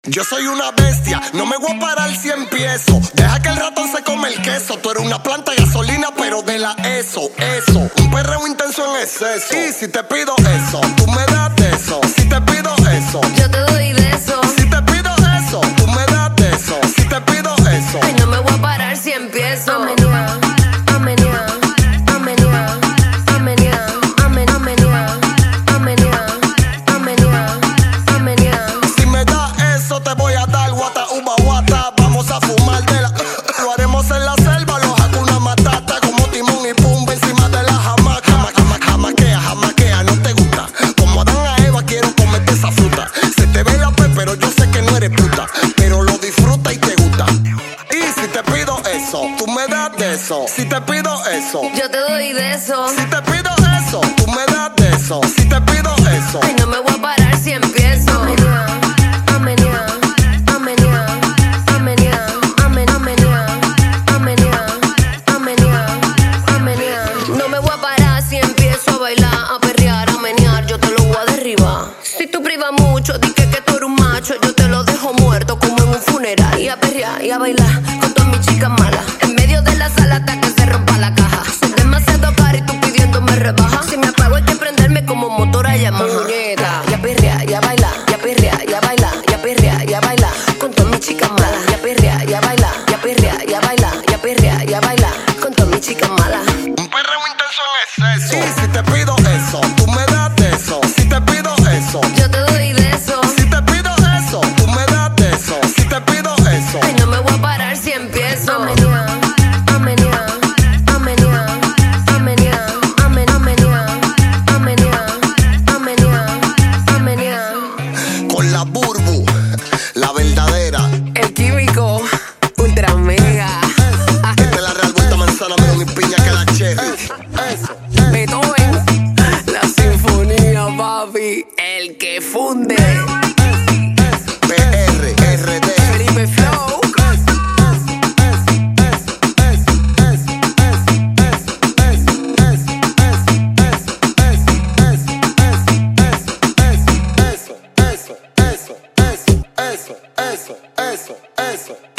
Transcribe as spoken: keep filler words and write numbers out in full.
Yo soy una bestia, no me voy a parar si empiezo. Deja que el ratón se come el queso. Tú eres una planta de gasolina, pero de la eso, eso. Un perreo intenso en exceso. Y si te pido eso, tú me das de eso. Si te pido eso, yo te doy de eso. Si te pido eso, tú me das de eso. Si te pido eso, ay, no me voy a parar si empiezo. A menear, a menear, a menear, a menear, a menear, a menear, a menear, a menear. Si me das eso, te voy a dar guata, uva, guata. Vamos a fumar de la. Lo haremos en la selva, los Hakuna Matata. Como Timón y Pumba encima de la jamaca. Jama, jama, jamaquea, jamaquea, no te gusta. Como Adán a Eva, quiero comerte esa fruta. Se te ve la pe, pero yo sé que no eres puta. Pero lo disfruta y te gusta. Y si te pido eso, tú me das de eso. Si te pido eso, yo te doy de eso. Si te pido eso, tú me das de eso. Si te pido eso, ay, no me voy a parar si empiezo. A menear, a menear, a menear, a menear, a menear, a menear, a menear, a menear. No me voy a parar si empiezo a bailar, a perrear, a menear. Yo te lo voy a derribar. Si tú privas mucho, di que, que tú eres un macho. Yo te lo dejo muerto como en un funeral. Y a perrear y a bailar con todas mis chicas malas. En medio de la sala hasta que se rompa la caja. Soy demasiado caro y tú pidiéndome rebaja. Si me apago hay que prenderme como motor a llamar. Muñeca, y a perrear y a bailar, y a perrear y a bailar, y a perrear y a bailar con todas mis chicas malas. Y a perrear y a bailar, y a perrear y a bailar, y a perrear y a bailar con todas mis chicas malas. Un perreo intenso en exceso. Y si te pido eso, tú me das de eso. Si te pido eso, yo te doy de eso. Si te pido eso, tú me das de eso. Si te pido eso, ay, no me voy a parar si empiezo. A menear, a menear, a menear, a menear, a menear, a menear, a menear, a menear. Con la burbu, la verdadera. El químico, ultra mega. Esta es la real vuelta manzana, melón y piña que la cherry. Eso, Beethoven, la sinfonía, papi, el que funde. P R, R D, Felipe Flow. Eso, eso, eso, eso, eso, eso, eso.